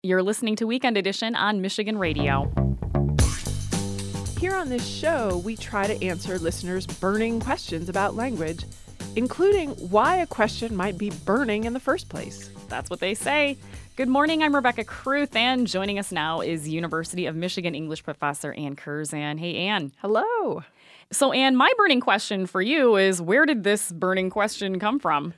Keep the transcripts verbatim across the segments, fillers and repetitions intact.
You're listening to Weekend Edition on Michigan Radio. Here on this show, we try to answer listeners' burning questions about language, including why a question might be burning in the first place. That's what they say. Good morning, I'm Rebecca Kruth, and joining us now is University of Michigan English professor Ann Curzan. Hey, Ann. Hello. So, Ann, my burning question for you is, where did this burning question come from?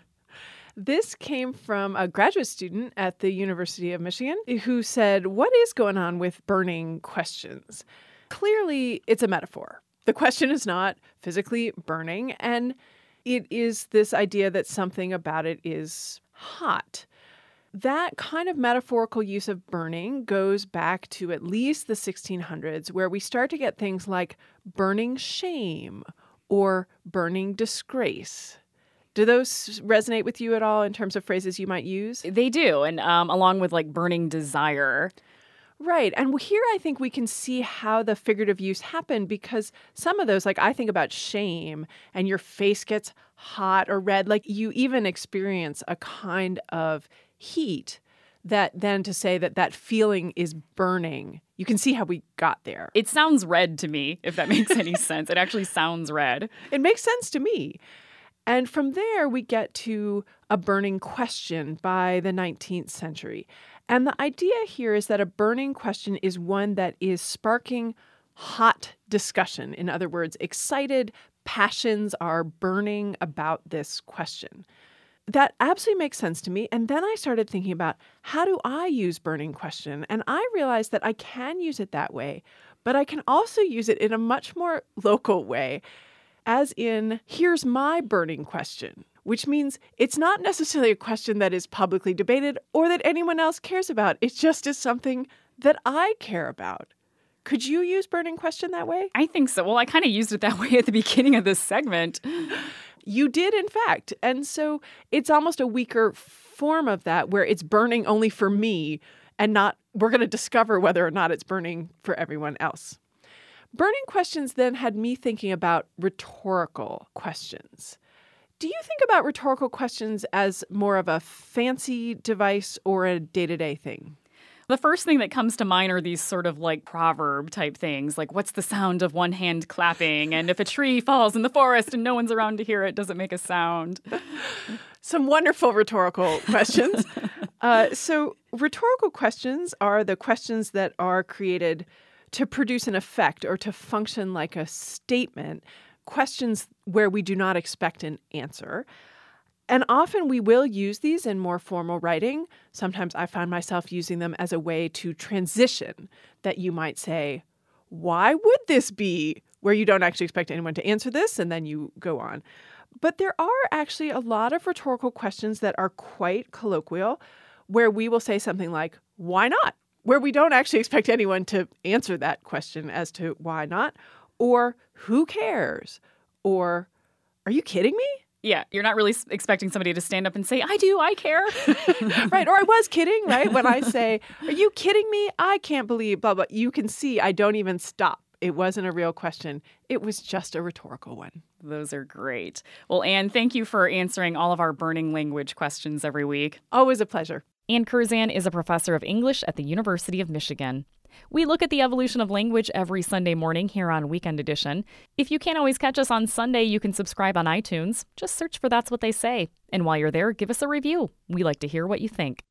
This came from a graduate student at the University of Michigan who said, what is going on with burning questions? Clearly, it's a metaphor. The question is not physically burning, and it is this idea that something about it is hot. That kind of metaphorical use of burning goes back to at least the sixteen hundreds, where we start to get things like burning shame or burning disgrace. Do those resonate with you at all in terms of phrases you might use? They do, and um, along with like burning desire. Right. And here I think we can see how the figurative use happened, because some of those, like I think about shame and your face gets hot or red, like you even experience a kind of heat that then to say that that feeling is burning, you can see how we got there. It sounds red to me, if that makes any sense. It actually sounds red. It makes sense to me. And from there, we get to a burning question by the nineteenth century. And the idea here is that a burning question is one that is sparking hot discussion. In other words, excited passions are burning about this question. That absolutely makes sense to me. And then I started thinking about, how do I use burning question? And I realized that I can use it that way, but I can also use it in a much more local way. As in, here's my burning question, which means it's not necessarily a question that is publicly debated or that anyone else cares about. It just is something that I care about. Could you use burning question that way? I think so. Well, I kind of used it that way at the beginning of this segment. You did, in fact. And so it's almost a weaker form of that, where it's burning only for me and not, we're going to discover whether or not it's burning for everyone else. Burning questions then had me thinking about rhetorical questions. Do you think about rhetorical questions as more of a fancy device or a day-to-day thing? The first thing that comes to mind are these sort of like proverb type things, like what's the sound of one hand clapping? And if a tree falls in the forest and no one's around to hear it, does it make a sound? Some wonderful rhetorical questions. uh, so rhetorical questions are the questions that are created to produce an effect or to function like a statement, questions where we do not expect an answer. And often we will use these in more formal writing. Sometimes I find myself using them as a way to transition, that you might say, why would this be? Where you don't actually expect anyone to answer this, and then you go on. But there are actually a lot of rhetorical questions that are quite colloquial, where we will say something like, why not? Where we don't actually expect anyone to answer that question as to why not, or who cares, or are you kidding me? Yeah, you're not really expecting somebody to stand up and say, I do, I care. Right, or I was kidding, right? When I say, are you kidding me? I can't believe, blah, blah. You can see I don't even stop. It wasn't a real question. It was just a rhetorical one. Those are great. Well, Ann, thank you for answering all of our burning language questions every week. Always a pleasure. Ann Curzan is a professor of English at the University of Michigan. We look at the evolution of language every Sunday morning here on Weekend Edition. If you can't always catch us on Sunday, you can subscribe on iTunes. Just search for That's What They Say. And while you're there, give us a review. We like to hear what you think.